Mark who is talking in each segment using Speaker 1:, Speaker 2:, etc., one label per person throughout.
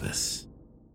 Speaker 1: Elvis.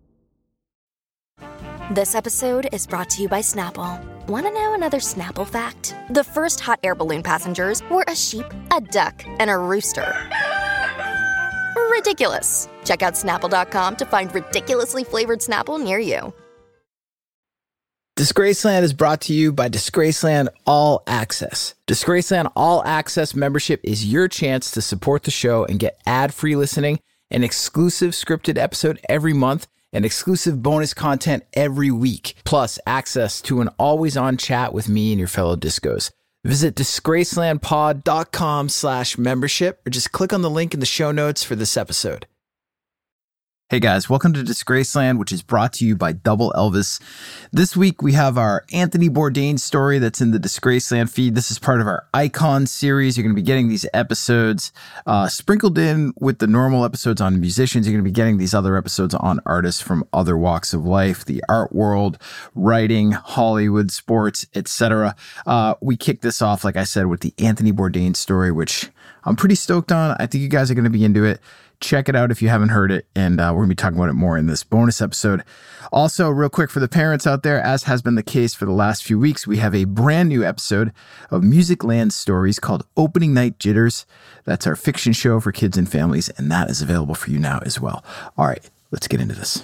Speaker 2: This episode is brought to you by Snapple. Want to know another Snapple fact? The first hot air balloon passengers were a sheep, a duck, and a rooster. Ridiculous. Check out Snapple.com to find ridiculously flavored Snapple near you.
Speaker 3: Disgraceland is brought to you by Disgraceland All Access. Disgraceland All Access membership is your chance to support the show and get ad-free listening, an exclusive scripted episode every month, and exclusive bonus content every week, plus access to an always-on chat with me and your fellow discos. Visit disgracelandpod.com/membership or just click on the link in the show notes for this episode. Hey guys, welcome to Disgraceland, which is brought to you by Double Elvis. This week we have our Anthony Bourdain story that's in the Disgraceland feed. This is part of our Icon series. You're going to be getting these episodes sprinkled in with the normal episodes on musicians. You're going to be getting these other episodes on artists from other walks of life, the art world, writing, Hollywood, sports, etc. We kicked this off, like I said, with the Anthony Bourdain story, which I'm pretty stoked on. I think you guys are going to be into it. Check it out if you haven't heard it, and we're going to be talking about it more in this bonus episode. Also, real quick for the parents out there, as has been the case for the last few weeks, we have a brand new episode of Music Land Stories called Opening Night Jitters. That's our fiction show for kids and families, and that is available for you now as well. All right, let's get into this.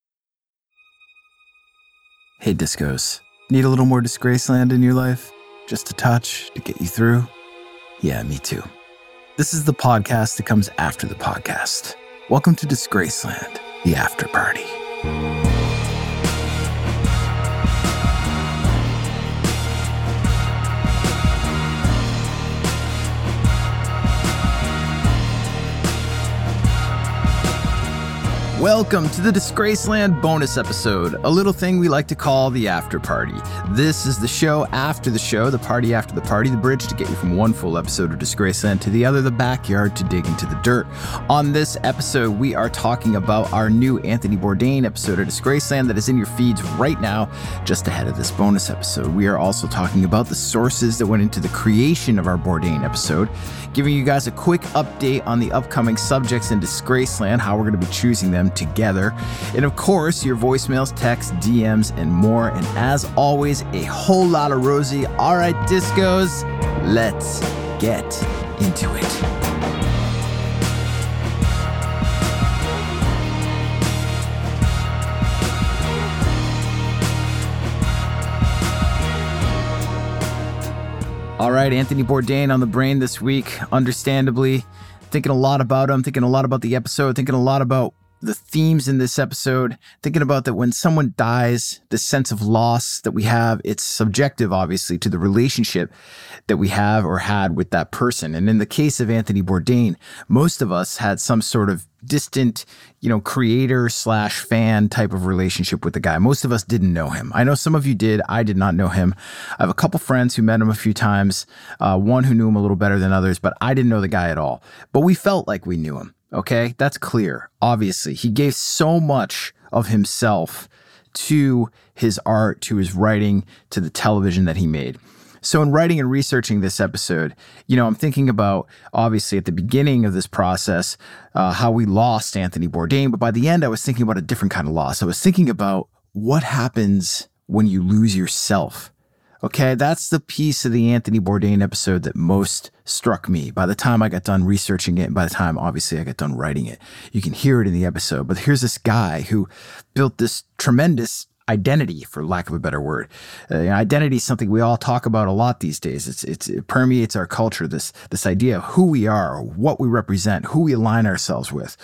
Speaker 3: Hey, discos. Need a little more Disgraceland in your life? Just a touch to get you through? Yeah, me too. This is the podcast that comes after the podcast. Welcome to Disgraceland, the after party. Welcome to the Disgraceland bonus episode, a little thing we like to call the after party. This is the show after the show, the party after the party, the bridge to get you from one full episode of Disgraceland to the other, the backyard to dig into the dirt. On this episode, we are talking about our new Anthony Bourdain episode of Disgraceland that is in your feeds right now, just ahead of this bonus episode. We are also talking about the sources that went into the creation of our Bourdain episode, giving you guys a quick update on the upcoming subjects in Disgraceland, how we're going to be choosing them together, and of course your voicemails, texts, DMs, and more. And as always, a whole lot of Rosie. All right, discos, let's get into it. All right, Anthony Bourdain on the brain this week, understandably. Thinking a lot about him, thinking a lot about the episode, thinking a lot about the themes in this episode, thinking about that when someone dies, the sense of loss that we have, it's subjective, obviously, to the relationship that we have or had with that person. And in the case of Anthony Bourdain, most of us had some sort of distant, creator / fan type of relationship with the guy. Most of us didn't know him. I know some of you did. I did not know him. I have a couple friends who met him a few times, one who knew him a little better than others, but I didn't know the guy at all. But we felt like we knew him. Okay, that's clear. Obviously, he gave so much of himself to his art, to his writing, to the television that he made. So in writing and researching this episode, I'm thinking about, obviously, at the beginning of this process, how we lost Anthony Bourdain. But by the end, I was thinking about a different kind of loss. I was thinking about what happens when you lose yourself. Okay, that's the piece of the Anthony Bourdain episode that most struck me by the time I got done researching it, and by the time, obviously, I got done writing it. You can hear it in the episode, but here's this guy who built this tremendous identity, for lack of a better word. Identity is something we all talk about a lot these days. It permeates our culture, this idea of who we are, what we represent, who we align ourselves with,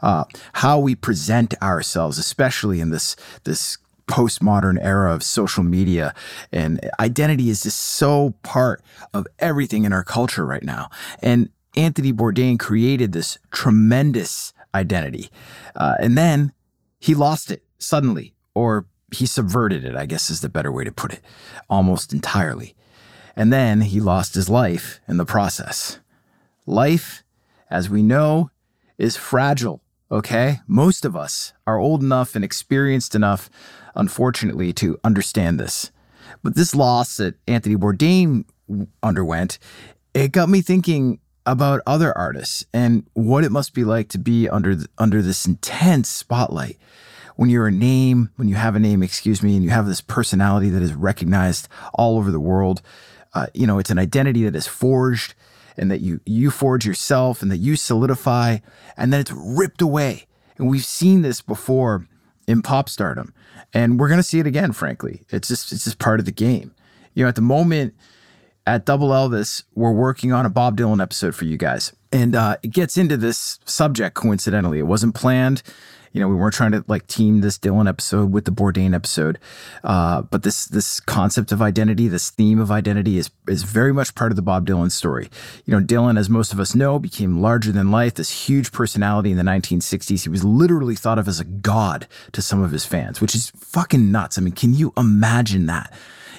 Speaker 3: how we present ourselves, especially in this postmodern era of social media. And identity is just so part of everything in our culture right now. And Anthony Bourdain created this tremendous identity. And then he lost it suddenly, or he subverted it, I guess is the better way to put it, almost entirely. And then he lost his life in the process. Life, as we know, is fragile, okay? Most of us are old enough and experienced enough, unfortunately, to understand this. But this loss that Anthony Bourdain underwent, it got me thinking about other artists and what it must be like to be under this intense spotlight. When you're a name, when you have a name, and you have this personality that is recognized all over the world, it's an identity that is forged, and that you forge yourself, and that you solidify, and then it's ripped away. And we've seen this before in pop stardom, and we're going to see it again, frankly. It's just part of the game. At the moment at Double Elvis, we're working on a Bob Dylan episode for you guys. And it gets into this subject coincidentally. It wasn't planned. We weren't trying to team this Dylan episode with the Bourdain episode. But this concept of identity, this theme of identity is very much part of the Bob Dylan story. Dylan, as most of us know, became larger than life, this huge personality in the 1960s. He was literally thought of as a god to some of his fans, which is fucking nuts. I mean, can you imagine that?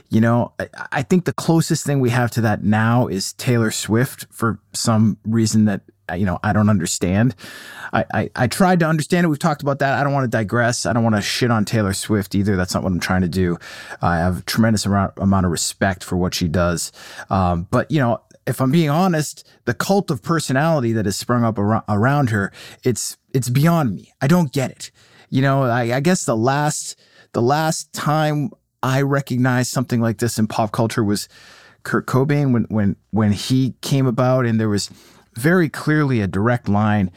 Speaker 3: I think the closest thing we have to that now is Taylor Swift, for some reason that, I don't understand. I tried to understand it. We've talked about that. I don't want to digress. I don't want to shit on Taylor Swift either. That's not what I'm trying to do. I have a tremendous amount of respect for what she does. But if I'm being honest, the cult of personality that has sprung up around her, it's beyond me. I don't get it. I guess the last time I recognized something like this in pop culture was Kurt Cobain when he came about, and there was very clearly a direct line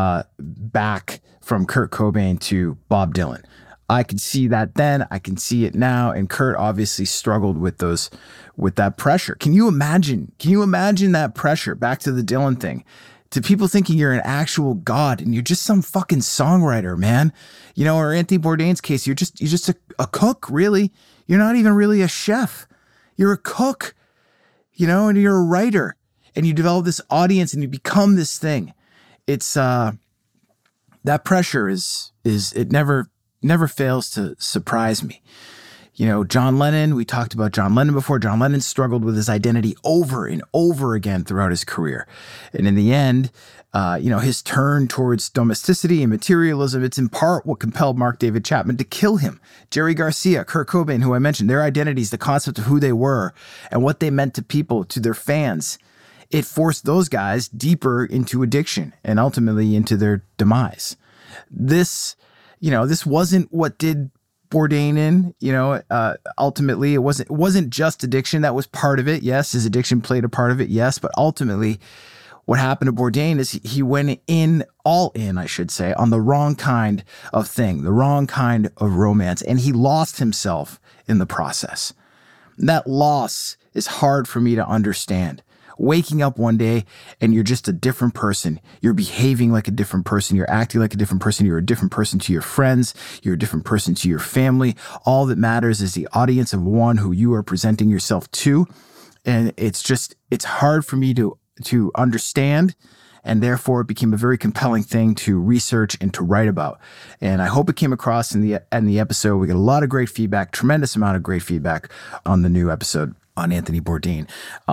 Speaker 3: back from Kurt Cobain to Bob Dylan. I could see that then, I can see it now, and Kurt obviously struggled with that pressure. Can you imagine that pressure? Back to the Dylan thing. To people thinking you're an actual god and you're just some fucking songwriter, man. Or Anthony Bourdain's case, you're just a cook, really. You're not even really a chef. You're a cook, and you're a writer, and you develop this audience and you become this thing. It's that pressure is it never fails to surprise me. John Lennon, we talked about John Lennon before. John Lennon struggled with his identity over and over again throughout his career. And in the end, his turn towards domesticity and materialism, it's in part what compelled Mark David Chapman to kill him. Jerry Garcia, Kurt Cobain, who I mentioned, their identities, the concept of who they were and what they meant to people, to their fans, it forced those guys deeper into addiction and ultimately into their demise. This wasn't what did Bourdain in, ultimately it wasn't just addiction. That was part of it. Yes. His addiction played a part of it. Yes. But ultimately what happened to Bourdain is he went all in, I should say, on the wrong kind of thing, the wrong kind of romance. And he lost himself in the process. That loss is hard for me to understand. Waking up one day and you're just a different person. You're behaving like a different person. You're acting like a different person. You're a different person to your friends. You're a different person to your family. All that matters is the audience of one who you are presenting yourself to. And it's hard for me to understand. And therefore it became a very compelling thing to research and to write about. And I hope it came across in the episode. We got a lot of great feedback, tremendous amount of great feedback on the new episode on Anthony Bourdain.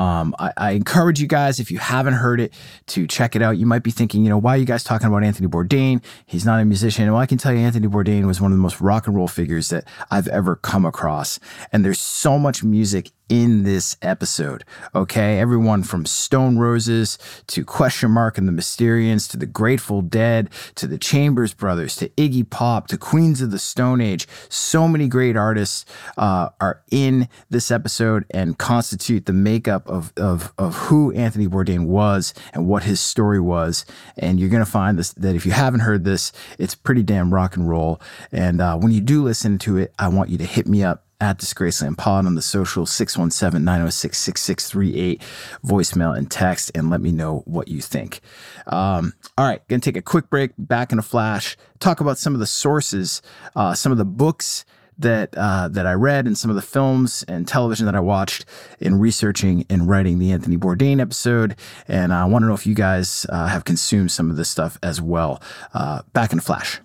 Speaker 3: I encourage you guys, if you haven't heard it, to check it out. You might be thinking, why are you guys talking about Anthony Bourdain? He's not a musician. Well, I can tell you Anthony Bourdain was one of the most rock and roll figures that I've ever come across. And there's so much music in this episode, okay? Everyone from Stone Roses to Question Mark and the Mysterians to the Grateful Dead to the Chambers Brothers to Iggy Pop to Queens of the Stone Age. So many great artists are in this episode and constitute the makeup of who Anthony Bourdain was and what his story was. And you're going to find this, that if you haven't heard this, it's pretty damn rock and roll. And when you do listen to it, I want you to hit me up at Disgraceland Pod on the social, 617-906-6638, voicemail and text, and let me know what you think. All right, gonna take a quick break, back in a flash, talk about some of the sources, some of the books that I read and some of the films and television that I watched in researching and writing the Anthony Bourdain episode. And I want to know if you guys have consumed some of this stuff as well. Back in a flash.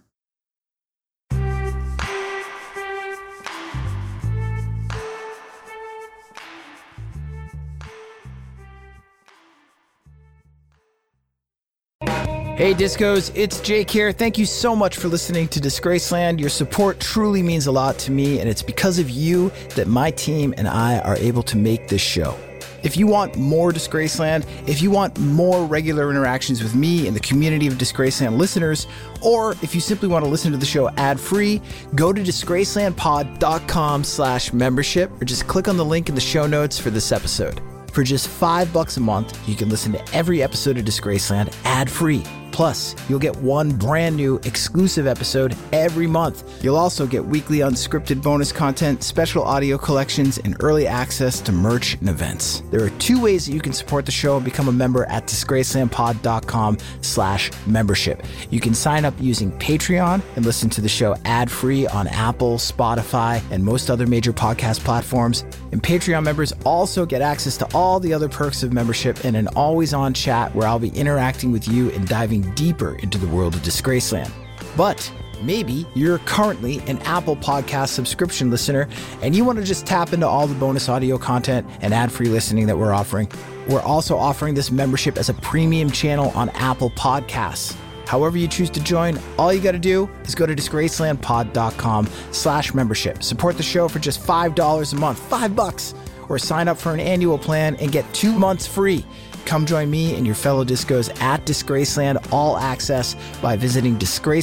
Speaker 3: Hey Discos, it's Jake here. Thank you so much for listening to Disgraceland. Your support truly means a lot to me, and it's because of you that my team and I are able to make this show. If you want more Disgraceland, if you want more regular interactions with me and the community of Disgraceland listeners, or if you simply want to listen to the show ad-free, go to disgracelandpod.com/membership or just click on the link in the show notes for this episode. For just $5 a month, you can listen to every episode of Disgraceland ad-free. Plus, you'll get one brand new exclusive episode every month. You'll also get weekly unscripted bonus content, special audio collections, and early access to merch and events. There are 2 ways that you can support the show and become a member at disgracelandpod.com/membership. You can sign up using Patreon and listen to the show ad-free on Apple, Spotify, and most other major podcast platforms. And Patreon members also get access to all the other perks of membership and an always-on chat where I'll be interacting with you and diving deeper into the world of Disgraceland. But maybe you're currently an Apple Podcast subscription listener and you want to just tap into all the bonus audio content and ad-free listening that we're offering. We're also offering this membership as a premium channel on Apple Podcasts. However you choose to join, all you got to do is go to disgracelandpod.com/membership. Support the show for just $5 a month, $5, or sign up for an annual plan and get 2 months free. Come join me and your fellow discos at Disgraceland All Access by visiting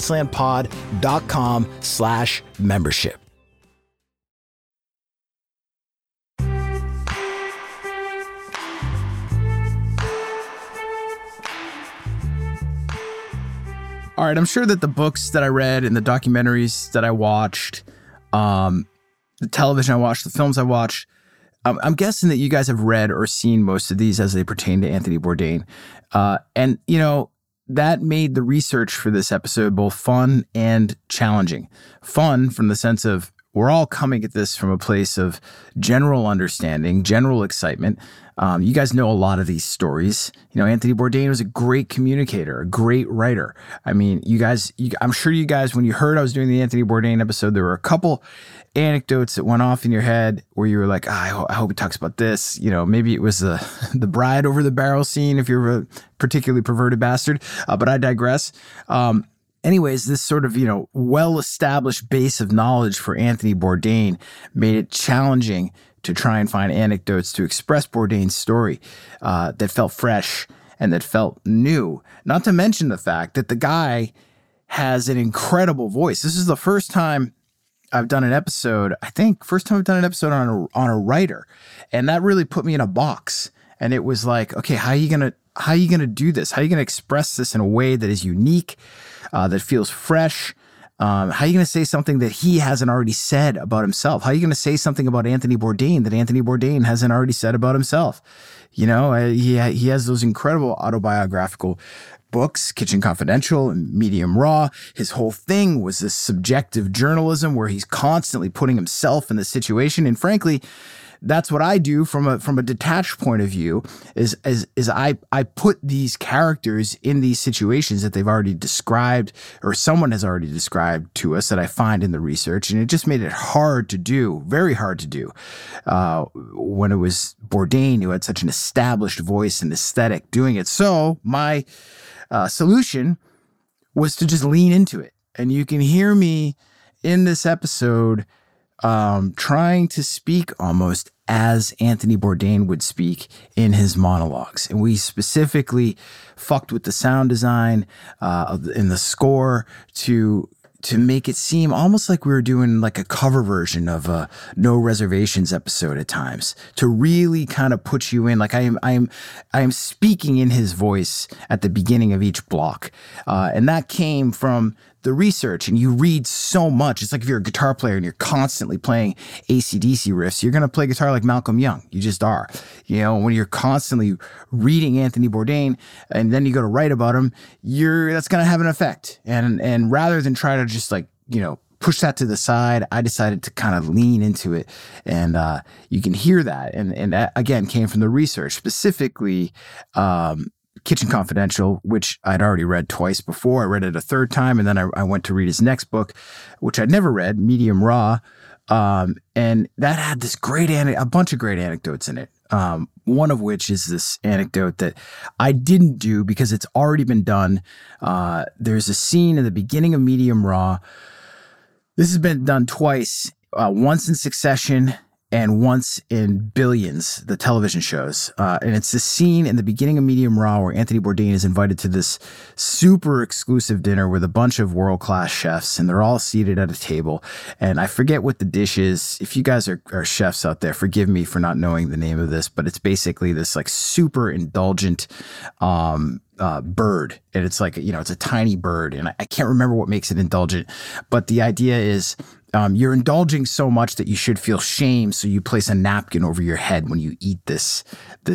Speaker 3: disgracelandpod.com/membership. All right, I'm sure that the books that I read and the documentaries that I watched, the television I watched, the films I watched, I'm guessing that you guys have read or seen most of these as they pertain to Anthony Bourdain. And, you know, that made the research for this episode both fun and challenging. Fun from the sense of we're all coming at this from a place of general understanding, general excitement. You guys know a lot of these stories. You know, Anthony Bourdain was a great communicator, a great writer. I mean, I'm sure you guys, when you heard I was doing the Anthony Bourdain episode, there were a couple anecdotes that went off in your head where you were like, I hope he talks about this. You know, maybe it was the bride over the barrel scene if you're a particularly perverted bastard, but I digress. Anyways, this sort of, well-established base of knowledge for Anthony Bourdain made it challenging to try and find anecdotes to express Bourdain's story that felt fresh and that felt new. Not to mention the fact that the guy has an incredible voice. This is the first time I've done an episode, on a writer. And that really put me in a box. And it was like, okay, how are you gonna do this? How are you gonna express this in a way that is unique, that feels fresh? How are you going to say something that he hasn't already said about himself? How are you going to say something about Anthony Bourdain that Anthony Bourdain hasn't already said about himself? You know, he has those incredible autobiographical books, Kitchen Confidential and Medium Raw. His whole thing was this subjective journalism where he's constantly putting himself in the situation. And frankly, that's what I do from a detached point of view is I put these characters in these situations that they've already described or someone has already described to us that I find in the research. And it just made it hard to do, very hard to do when it was Bourdain who had such an established voice and aesthetic doing it. So my solution was to just lean into it. And you can hear me in this episode trying to speak almost as Anthony Bourdain would speak in his monologues. And we specifically fucked with the sound design in the score to make it seem almost like we were doing like a cover version of a No Reservations episode at times, to really kind of put you in. Like I am speaking in his voice at the beginning of each block. And that came from the research. And you read so much. It's like if you're a guitar player and you're constantly playing AC/DC riffs, you're going to play guitar like Malcolm Young. You just are. You know, when you're constantly reading Anthony Bourdain and then you go to write about him, that's going to have an effect. And rather than try to just push that to the side, I decided to kind of lean into it. And you can hear that. And that, again, came from the research, specifically Kitchen Confidential, which I'd already read twice before. I read it a third time, and then I went to read his next book, which I'd never read, Medium Raw. And that had this a bunch of great anecdotes in it. One of which is this anecdote that I didn't do because it's already been done. There's a scene in the beginning of Medium Raw. This has been done twice, once in succession and once in Billions, the television shows. And it's the scene in the beginning of Medium Raw where Anthony Bourdain is invited to this super exclusive dinner with a bunch of world-class chefs, and they're all seated at a table. And I forget what the dish is. If you guys are chefs out there, forgive me for not knowing the name of this, but it's basically this like super indulgent bird. And it's like, it's a tiny bird. And I can't remember what makes it indulgent, but the idea is you're indulging so much that you should feel shame, so you place a napkin over your head when you eat this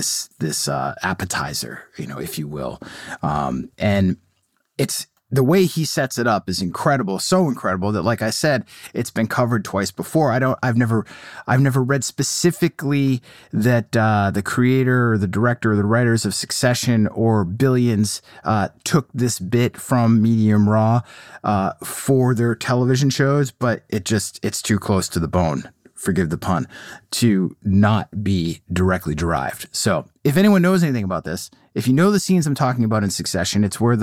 Speaker 3: appetizer, if you will. And it's the way he sets it up is incredible, so incredible that, like I said, it's been covered twice before. I've never read specifically that the creator or the director or the writers of Succession or Billions took this bit from Medium Raw for their television shows, but it's too close to the bone, forgive the pun, to not be directly derived. So if anyone knows anything about this, if you know the scenes I'm talking about in Succession, it's where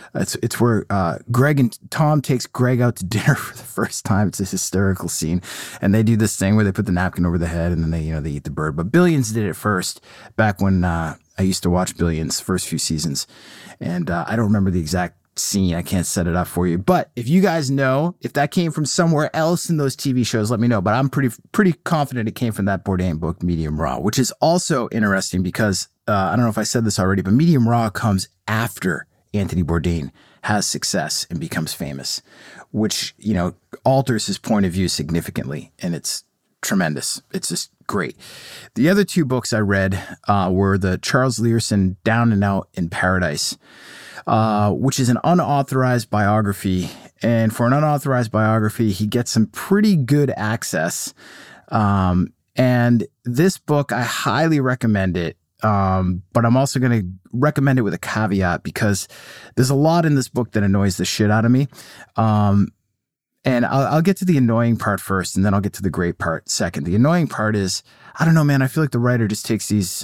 Speaker 3: Greg and Tom takes Greg out to dinner for the first time. It's a hysterical scene, and they do this thing where they put the napkin over the head and then they eat the bird. But Billions did it first, back when I used to watch Billions, first few seasons, and I don't remember the exact scene. I can't set it up for you, but if you guys know if that came from somewhere else in those TV shows, let me know. But I'm pretty confident it came from that Bourdain book, Medium Raw, which is also interesting because I don't know if I said this already, but Medium Raw comes after Anthony Bourdain has success and becomes famous, which alters his point of view significantly, and it's tremendous. It's just great. The other two books I read were the Charles Learson Down and Out in Paradise, which is an unauthorized biography. And for an unauthorized biography, he gets some pretty good access. And this book, I highly recommend it. But I'm also going to recommend it with a caveat because there's a lot in this book that annoys the shit out of me. And I'll get to the annoying part first, and then I'll get to the great part second. The annoying part is, I don't know, man, I feel like the writer just takes these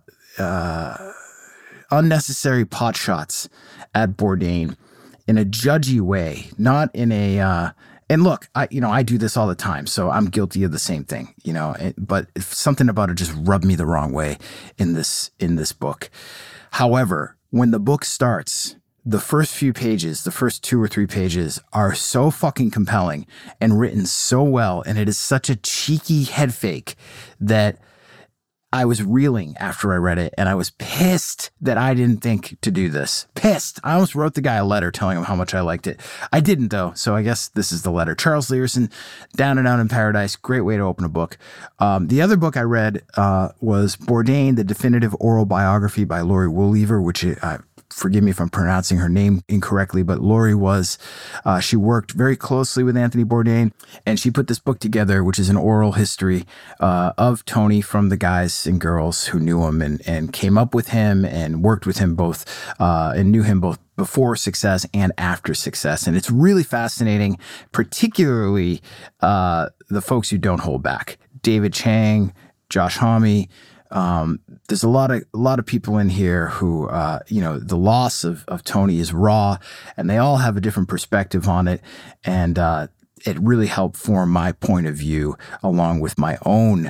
Speaker 3: unnecessary pot shots at Bourdain in a judgy way, not in a and look, I do this all the time, so I'm guilty of the same thing, but something about it just rubbed me the wrong way in this book. However, when the book starts, the first few pages, the first 2 or 3 pages are so fucking compelling and written so well, and it is such a cheeky head fake that I was reeling after I read it, and I was pissed that I didn't think to do this. Pissed. I almost wrote the guy a letter telling him how much I liked it. I didn't, though, so I guess this is the letter. Charles Learson, Down and Out in Paradise. Great way to open a book. The other book I read was Bourdain, The Definitive Oral Biography by Lori Woollever, which forgive me if I'm pronouncing her name incorrectly, but Lori she worked very closely with Anthony Bourdain, and she put this book together, which is an oral history of Tony from the guys and girls who knew him and came up with him and worked with him both and knew him both before success and after success. And it's really fascinating, particularly the folks who don't hold back. David Chang, Josh Homme. There's a lot of people in here who, the loss of Tony is raw, and they all have a different perspective on it. And it really helped form my point of view, along with my own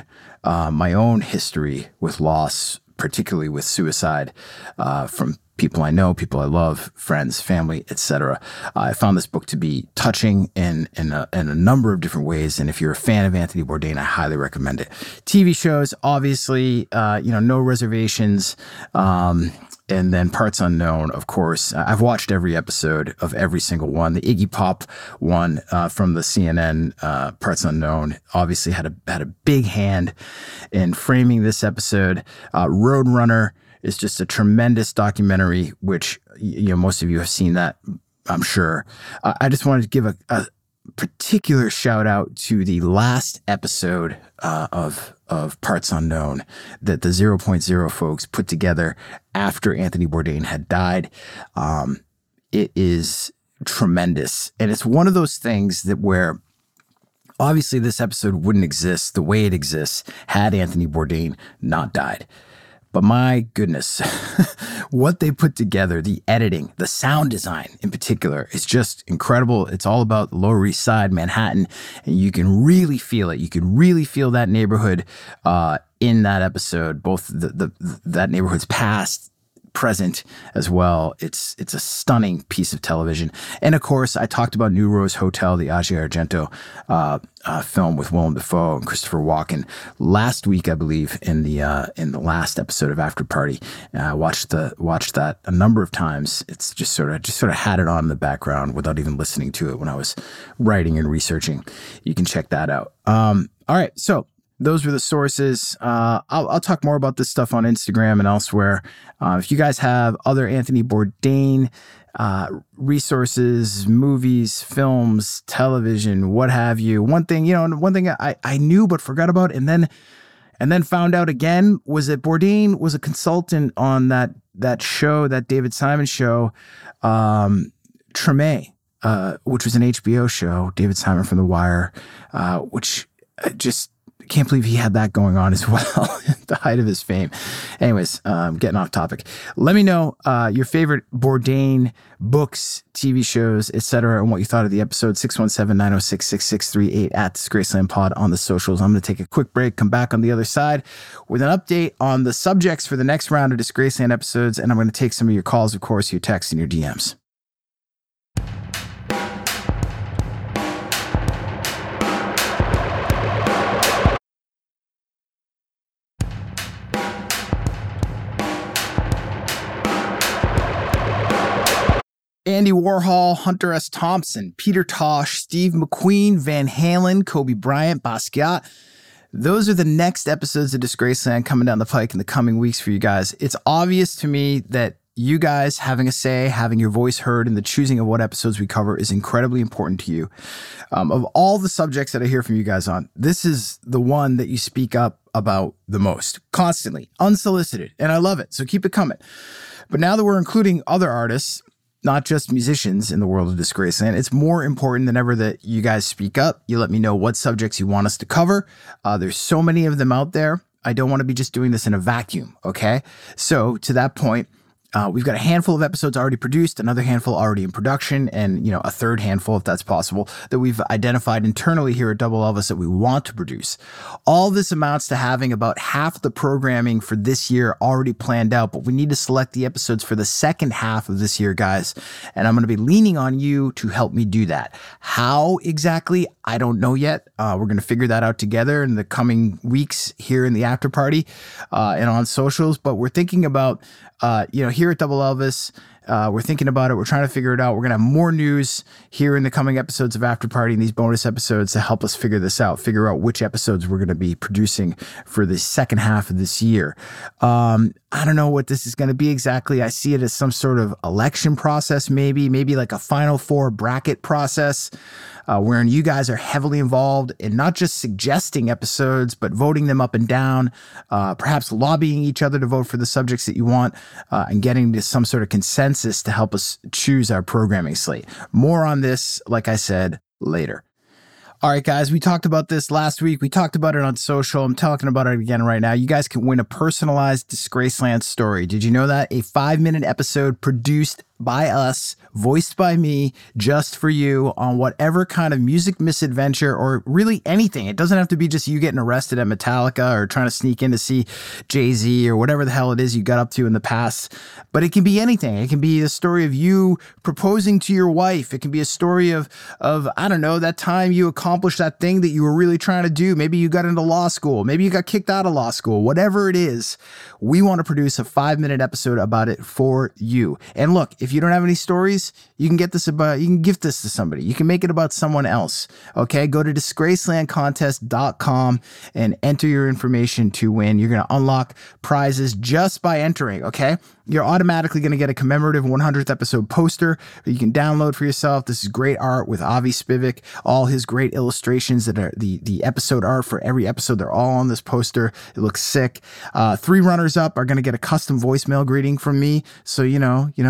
Speaker 3: history with loss, particularly with suicide, from people I know, people I love, friends, family, etc. I found this book to be touching in a number of different ways. And if you're a fan of Anthony Bourdain, I highly recommend it. TV shows, obviously, No Reservations, and then Parts Unknown, of course. I've watched every episode of every single one. The Iggy Pop one from the CNN, Parts Unknown, obviously had a big hand in framing this episode. Roadrunner is just a tremendous documentary, which most of you have seen that, I'm sure. I just wanted to give a particular shout out to the last episode of Parts Unknown that the 0.0 folks put together after Anthony Bourdain had died. It is tremendous, and it's one of those things that where obviously this episode wouldn't exist the way it exists had Anthony Bourdain not died. But my goodness, what they put together, the editing, the sound design in particular, is just incredible. It's all about the Lower East Side, Manhattan, and you can really feel it. You can really feel that neighborhood in that episode, both that neighborhood's past, present as well. It's a stunning piece of television. And of course, I talked about New Rose Hotel, the Asia Argento film with Willem Dafoe and Christopher Walken last week, I believe, in the last episode of After Party. I watched that a number of times. It's just sort of had it on in the background without even listening to it when I was writing and researching. You can check that out. All right, so those were the sources. I'll talk more about this stuff on Instagram and elsewhere. If you guys have other Anthony Bourdain resources, movies, films, television, what have you. One thing I knew but forgot about and then found out again was that Bourdain was a consultant on that show, that David Simon show, Treme, which was an HBO show, David Simon from The Wire, which just can't believe he had that going on as well at the height of his fame. Anyways, getting off topic. Let me know your favorite Bourdain books, TV shows, etc., and what you thought of the episode. 617-906-6638 at Disgraceland Pod on the socials. I'm going to take a quick break, come back on the other side with an update on the subjects for the next round of Disgraceland episodes, and I'm going to take some of your calls, of course, your texts, and your DMs. Andy Warhol, Hunter S. Thompson, Peter Tosh, Steve McQueen, Van Halen, Kobe Bryant, Basquiat. Those are the next episodes of Disgraceland coming down the pike in the coming weeks for you guys. It's obvious to me that you guys having a say, having your voice heard in the choosing of what episodes we cover is incredibly important to you. Of all the subjects that I hear from you guys on, this is the one that you speak up about the most, constantly, unsolicited, and I love it, so keep it coming. But now that we're including other artists, not just musicians in the world of Disgraceland, it's more important than ever that you guys speak up. You let me know what subjects you want us to cover. There's so many of them out there. I don't want to be just doing this in a vacuum, okay? So to that point, we've got a handful of episodes already produced, another handful already in production, and a third handful, if that's possible, that we've identified internally here at Double Elvis that we want to produce. All this amounts to having about half the programming for this year already planned out, but we need to select the episodes for the second half of this year, guys, and I'm going to be leaning on you to help me do that. How exactly? I don't know yet. We're going to figure that out together in the coming weeks here in the After Party and on socials, but we're thinking about here at Double Elvis, we're thinking about it. We're trying to figure it out. We're going to have more news here in the coming episodes of After Party and these bonus episodes to help us figure this out, figure out which episodes we're going to be producing for the second half of this year. I don't know what this is going to be exactly. I see it as some sort of election process, maybe like a Final Four bracket process, wherein you guys are heavily involved in not just suggesting episodes, but voting them up and down, perhaps lobbying each other to vote for the subjects that you want, and getting to some sort of consensus to help us choose our programming slate. More on this, like I said, later. All right, guys, we talked about this last week. We talked about it on social. I'm talking about it again right now. You guys can win a personalized Disgraceland story. Did you know that? A 5-minute episode produced by us, voiced by me, just for you on whatever kind of music misadventure or really anything. It doesn't have to be just you getting arrested at Metallica or trying to sneak in to see Jay-Z or whatever the hell it is you got up to in the past. But it can be anything. It can be a story of you proposing to your wife. It can be a story of I don't know, that time you accomplished that thing that you were really trying to do. Maybe you got into law school. Maybe you got kicked out of law school. Whatever it is, we want to produce a 5-minute episode about it for you. And look, if you don't have any stories, you can gift this to somebody. You can make it about someone else. Okay, go to disgracelandcontest.com and enter your information to win. You're going to unlock prizes just by entering. Okay, you're automatically going to get a commemorative 100th episode poster that you can download for yourself. This is great art with Avi Spivak, all his great illustrations that are the episode art for every episode. They're all on this poster. It looks sick. 3 runners up are going to get a custom voicemail greeting from me. So, your mom's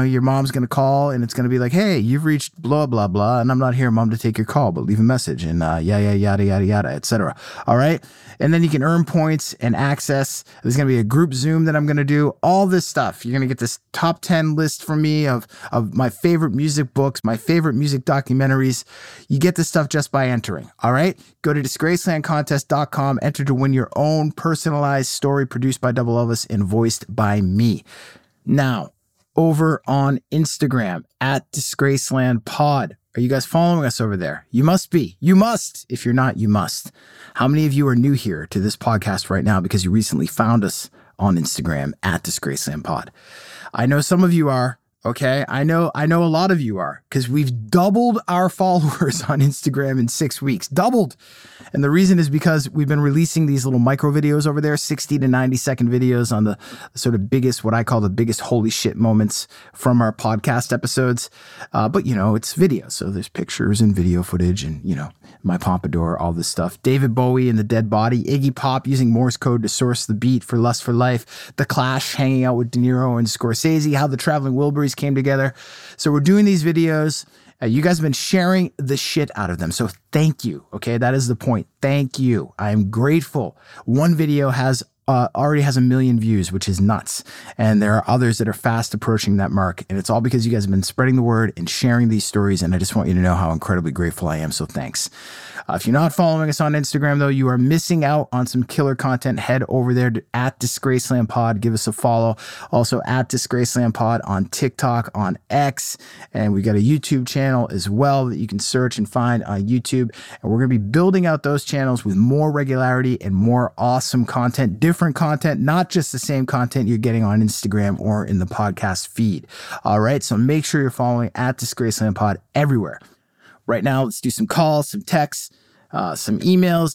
Speaker 3: mom's going to call and it's going to be like, hey, you've reached blah, blah, blah. And I'm not here, mom, to take your call, but leave a message and yada, yada, etc. All right. And then you can earn points and access. There's going to be a group Zoom that I'm going to do. All this stuff. You're going to get this top 10 list from me of my favorite music books, my favorite music documentaries. You get this stuff just by entering. All right. Go to disgracelandcontest.com, enter to win your own personalized story produced by Double Elvis and voiced by me. Now, over on Instagram at DisgracelandPod. Are you guys following us over there? You must be. You must. If you're not, you must. How many of you are new here to this podcast right now because you recently found us on Instagram at DisgracelandPod? I know some of you are. Okay, I know a lot of you are, because we've doubled our followers on Instagram in 6 weeks. Doubled. And the reason is because we've been releasing these little micro videos over there, 60 to 90 second videos on the sort of biggest, what I call the biggest holy shit moments from our podcast episodes. But, it's video. So there's pictures and video footage and, my pompadour, all this stuff. David Bowie and the Dead Body, Iggy Pop using Morse code to source the beat for Lust for Life, The Clash hanging out with De Niro and Scorsese, how the Traveling Wilburys came together. So we're doing these videos. You guys have been sharing the shit out of them. So thank you. Okay, that is the point. Thank you. I am grateful. One video already has 1 million views, which is nuts. And there are others that are fast approaching that mark. And it's all because you guys have been spreading the word and sharing these stories. And I just want you to know how incredibly grateful I am. So thanks. If you're not following us on Instagram, though, you are missing out on some killer content. Head over there to at DisgracelandPod. Give us a follow. Also at DisgracelandPod on TikTok, on X. And we got a YouTube channel as well that you can search and find on YouTube. And we're going to be building out those channels with more regularity and more awesome content, different content, not just the same content you're getting on Instagram or in the podcast feed. All right. So make sure you're following at DisgracelandPod everywhere. Right now, let's do some calls, some texts, some emails,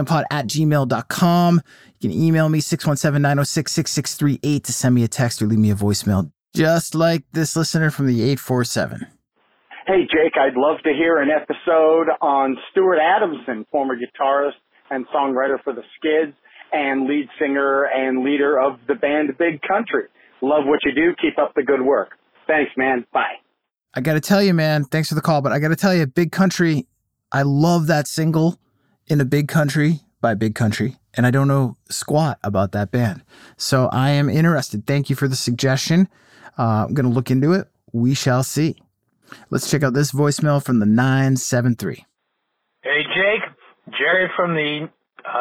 Speaker 3: disgracelandpod@gmail.com. You can email me 617-906-6638 to send me a text or leave me a voicemail, just like this listener from the 847.
Speaker 1: Hey, Jake, I'd love to hear an episode on Stuart Adamson, former guitarist and songwriter for the Skids and lead singer and leader of the band Big Country. Love what you do. Keep up the good work. Thanks, man. Bye.
Speaker 3: I got to tell you, man, thanks for the call, but I got to tell you, Big Country, I love that single, In a Big Country by Big Country, and I don't know squat about that band. So I am interested. Thank you for the suggestion. I'm going to look into it. We shall see. Let's check out this voicemail from the 973.
Speaker 4: Hey, Jake. Jerry from the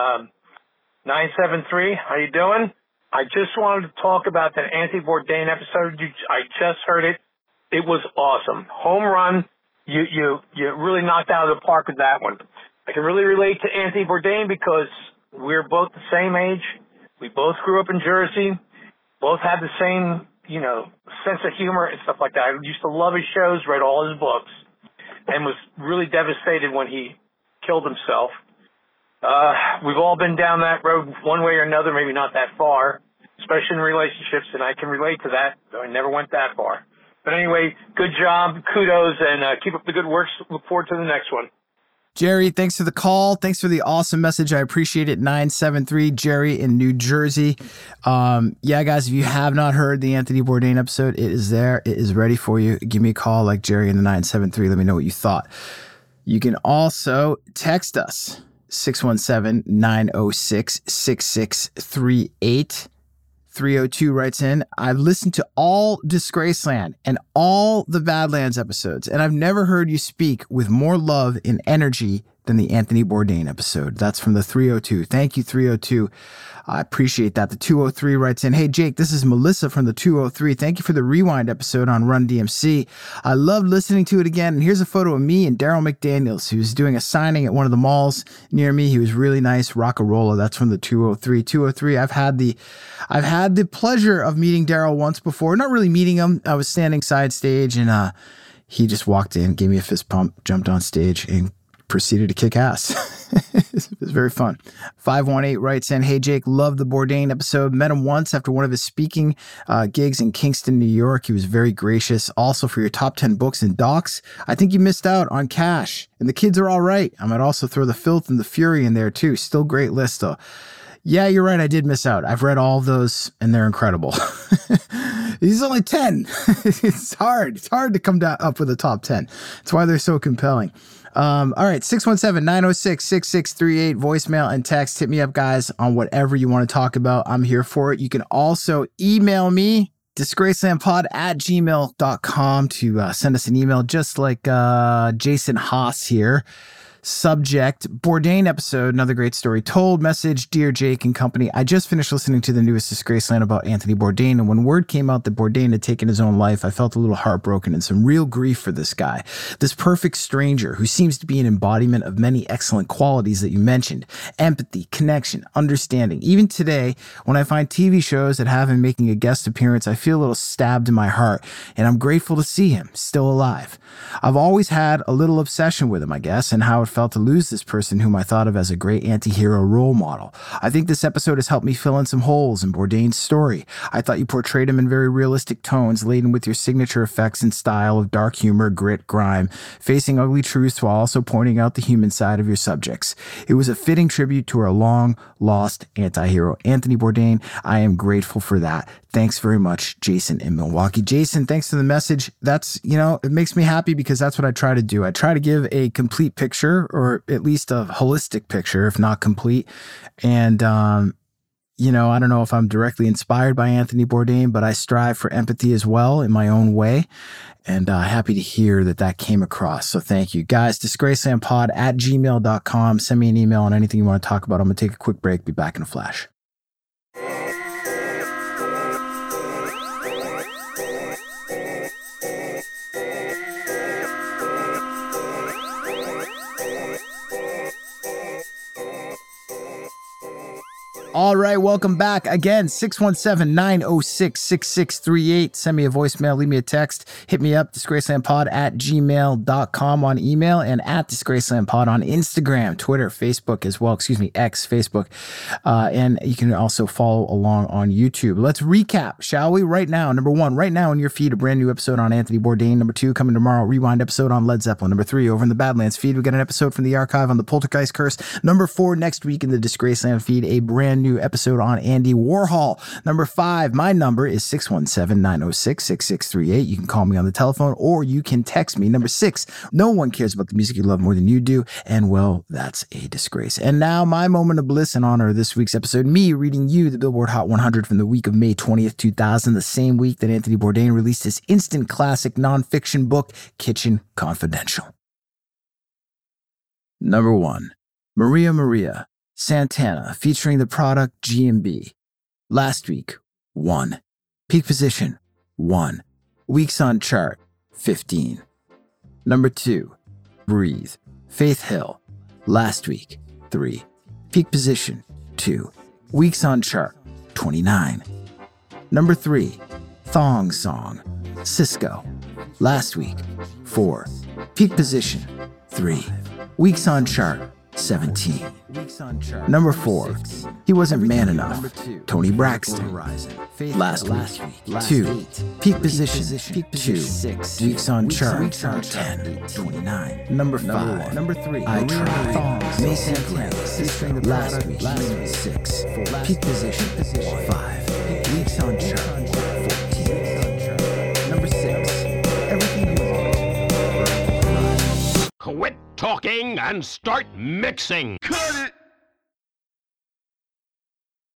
Speaker 4: 973. How you doing? I just wanted to talk about that Anthony Bourdain episode. I just heard it. It was awesome. Home run. You really knocked out of the park with that one. I can really relate to Anthony Bourdain because we're both the same age. We both grew up in Jersey. Both had the same, sense of humor and stuff like that. I used to love his shows, read all his books, and was really devastated when he killed himself. We've all been down that road one way or another, maybe not that far, especially in relationships, and I can relate to that, though I never went that far. But anyway, good job, kudos, and keep up the good work. Look forward to the next one.
Speaker 3: Jerry, thanks for the call. Thanks for the awesome message. I appreciate it. 973, Jerry in New Jersey. Yeah, guys, if you have not heard the Anthony Bourdain episode, it is there. It is ready for you. Give me a call like Jerry in the 973. Let me know what you thought. You can also text us, 617-906-6638. 302 writes in, I've listened to all Disgraceland and all the Badlands episodes, and I've never heard you speak with more love and energy than the Anthony Bourdain episode. That's from the 302. Thank you, 302. I appreciate that. The 203 writes in, hey, Jake, this is Melissa from the 203. Thank you for the Rewind episode on Run DMC. I loved listening to it again. And here's a photo of me and Daryl McDaniels, who's doing a signing at one of the malls near me. He was really nice. Rockarola. That's from the 203. 203. I've had the pleasure of meeting Daryl once before. Not really meeting him. I was standing side stage and he just walked in, gave me a fist pump, jumped on stage, and proceeded to kick ass. It was very fun. 518 writes in, hey, Jake, love the Bourdain episode. Met him once after one of his speaking gigs in Kingston, New York. He was very gracious. Also, for your top 10 books and docs, I think you missed out on Cash. And the Kids Are All Right. I might also throw The Filth and the Fury in there, too. Still great list, though. Yeah, you're right. I did miss out. I've read all of those, and they're incredible. He's only 10. It's hard. It's hard to come up with a top 10. That's why they're so compelling. All right, 617-906-6638, voicemail and text. Hit me up, guys, on whatever you want to talk about. I'm here for it. You can also email me, disgracelandpod@gmail.com, to send us an email, just like Jason Haas here. Subject, Bourdain episode, another great story told. Message, Dear Jake and company, I just finished listening to the newest Disgraceland about Anthony Bourdain, and when word came out that Bourdain had taken his own life, I felt a little heartbroken and some real grief for this guy. This perfect stranger who seems to be an embodiment of many excellent qualities that you mentioned. Empathy, connection, understanding. Even today, when I find TV shows that have him making a guest appearance, I feel a little stabbed in my heart, and I'm grateful to see him still alive. I've always had a little obsession with him, I guess, and how it felt to lose this person whom I thought of as a great anti-hero role model. I think this episode has helped me fill in some holes in Bourdain's story. I thought you portrayed him in very realistic tones, laden with your signature effects and style of dark humor, grit, grime, facing ugly truths while also pointing out the human side of your subjects. It was a fitting tribute to our long-lost anti-hero, Anthony Bourdain. I am grateful for that. Thanks very much, Jason in Milwaukee. Jason, thanks for the message. That's, it makes me happy because that's what I try to do. I try to give a complete picture, or at least a holistic picture, if not complete. And, I don't know if I'm directly inspired by Anthony Bourdain, but I strive for empathy as well in my own way. And happy to hear that came across. So thank you. Guys, disgracelandpod@gmail.com. Send me an email on anything you want to talk about. I'm going to take a quick break. Be back in a flash. All right, welcome back again. 617-906-6638. Send me a voicemail, leave me a text, hit me up, disgracelandpod@gmail.com on email, and at disgracelandpod on Instagram, Twitter, Facebook as well. X, Facebook. And you can also follow along on YouTube. Let's recap, shall we? Right now, number 1, right now in your feed, a brand new episode on Anthony Bourdain. Number 2, coming tomorrow, rewind episode on Led Zeppelin. Number 3, over in the Badlands feed, we got an episode from the archive on the Poltergeist Curse. Number 4, next week in the Disgraceland feed, a brand new episode on Andy Warhol. Number 5, my number is 617-906-6638. You can call me on the telephone or you can text me. Number 6, no one cares about the music you love more than you do. And well, that's a disgrace. And now my moment of bliss in honor of this week's episode, me reading you the Billboard Hot 100 from the week of May 20th, 2000, the same week that Anthony Bourdain released his instant classic nonfiction book, Kitchen Confidential. Number 1, Maria Maria, Santana, featuring the product G&B. Last week, 1. Peak position, 1. Weeks on chart, 15. Number 2, Breathe, Faith Hill. Last week, 3. Peak position, 2. Weeks on chart, 29. Number 3, Thong Song, Cisco. Last week, 4. Peak position, 3. Weeks on chart, 17. Number 4, He Wasn't Man Enough, Tony Braxton. Last week, 2. Peak position, 2. Weeks on chart, 10, 29. Number 5, I Tried, Mason Gray. Last week, 6. Peak position, 5. Weeks on chart, 14. Number 6, Everything You Want.
Speaker 5: Quit talking and start mixing. Cut it!